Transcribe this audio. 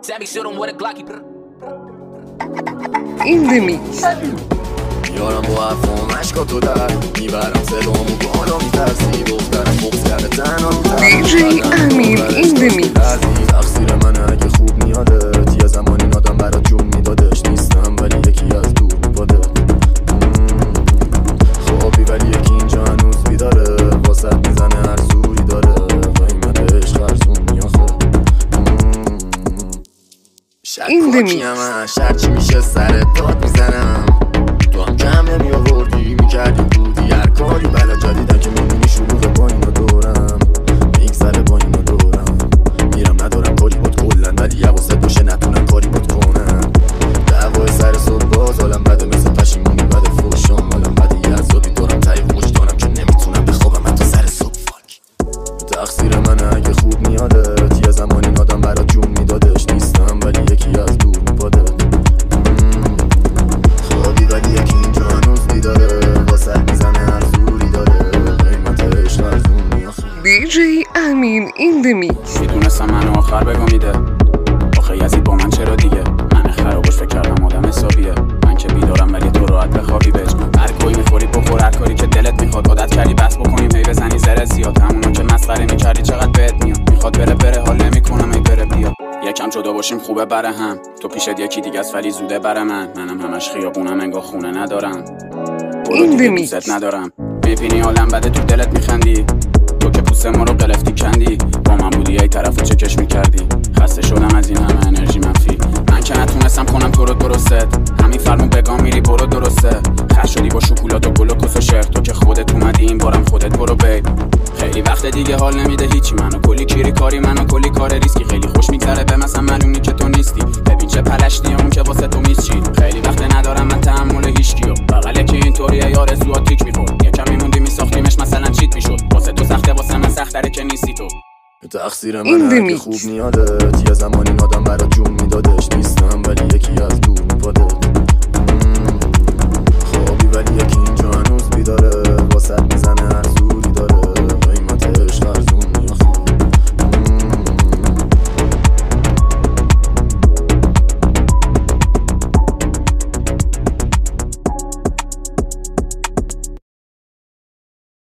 In the mix. میارم با حرفام عشقا تو در میبرم صدامو بالا میترسی دخترم بغض کرده تنها DJ امین in the mix. تقصیر منه اگه خوب میادت یه زمانی نادم برات جون میدادش نیستم ولی یکی از دور میباده خوابی ولی یکی اینجا هنوز بیداره واسط میزنه هر زوری داره قیمت عشق ارزون نیازه شک همش هرچی میشه سرت داد میزنم تو هم کم نمی آوردی میکردی بودی هر کاری بلا جدیدن که میبینی شروع با اینا دورم میگذره با اینا دورم میرم ندارم کاری بود کلن ولی یواست باشه نتونم کاری بود کنم دعوای سر صبح باز حالم بده مثل پشیمونی بده فوشم حالم بده یه عذابی دارم تایی وجدانم که نمیتونم بخوابم حتی سر صبح فاک تقصیر منه اگه خوب میادت یه زمانی نادم برات جون میدادش نیستم ولی یکی از دور میباده خوابی ولی یکی اینجا هنوز بیداره واسه میزنه هر زوری داره قیمت عشق ارزون نیازه DJ امین in the mix. میدونستم منو آخر بگا میده آخه یزید با من چرا دیگه من خرابش فکر کردم آدم حسابیه من که بیدارم ولی تو راحت بخوابی بهش هر کوی میخوری بخور هر کاری که دلت میخواد عادت کردی بس بکنیم هی بزنی زره زیاد همونو که مسخره میکردی چقدر بهت میاد میخواد بره حال نمیکنم هی بره بیا یکم جدا باشیم خوبه بره هم تو پیشت یکی دیگه است ولی زوده بره منم همش خیابونم انگار خونه ندارم برو دیگه دوست ندارم میبینی عالم بده تو دلت میخندی تو که پوست ما رو قلفتی کندی با من بودی ای طرفو چکش میکردی خسته شدم از این همه انرژی منفی من که نتونستم کنم تو رو درست همین فرمون بگام میری برو درسته خش شدی با شکلات و گل و کس و شعر تو که خودت اومدی این بارم خودت برو بیب خیلی وقت دیگه حال نمیده هیچی منو کلی کیری کاری منو کلی کار ریسکی خیلی خوش میگذره به مثلا معلومی که تو نیستی ببین چه پلشتی اون که واسه تو میچی خیلی وقت ندارم من تحمل هیچکیو بغل که اینطوریه یار زوات تیک میخورد یکم میموندی میساختیمش مثلا چیت میشد واسه تو سخته واسه من سختره که نیستی تو تقصیر منه اگه خوب میادت یه زمانی نادم برات جون میدادش نیستم ولی